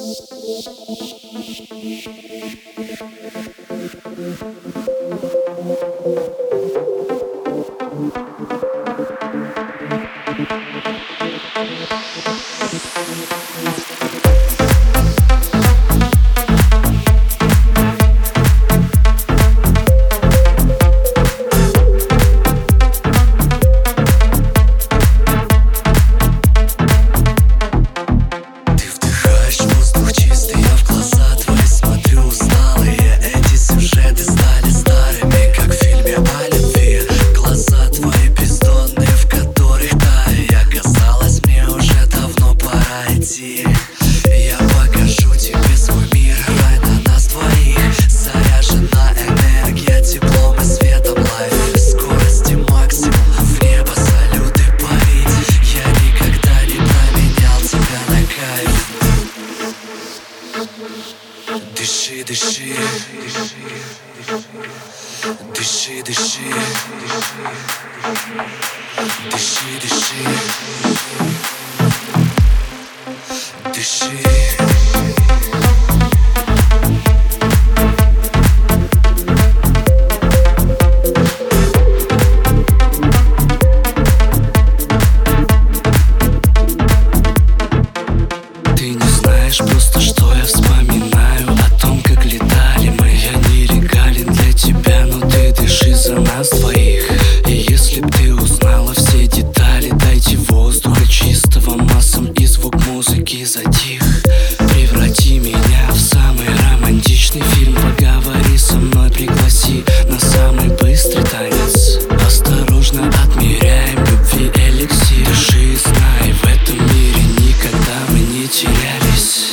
Я покажу тебе свой мир, рай на нас двоих. Заряжена энергия, теплом и светом лайф. Скорости максимум, в небо салюты парить. Я никогда не променял тебя на кайф. Дыши, дыши, дыши, дыши, дыши, дыши, дыши. Ты не знаешь просто, что я вспоминаю о том, как летали мы. Я нелегален для тебя, но ты дыши за нас двоих. И если б ты узнала все детали, дайте воздуха чистого массам, и звук музыки затих. Преврати меня в самый романтичный фильм. Поговори со мной, пригласи на самый быстрый танец. Осторожно отмеряем любви эликсир. Дыши и знай, в этом мире никогда мы не терялись.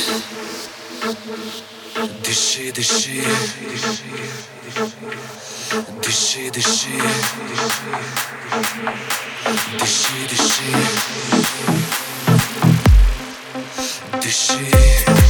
Дыши, дыши, дыши, дыши, дыши, дыши, дыши.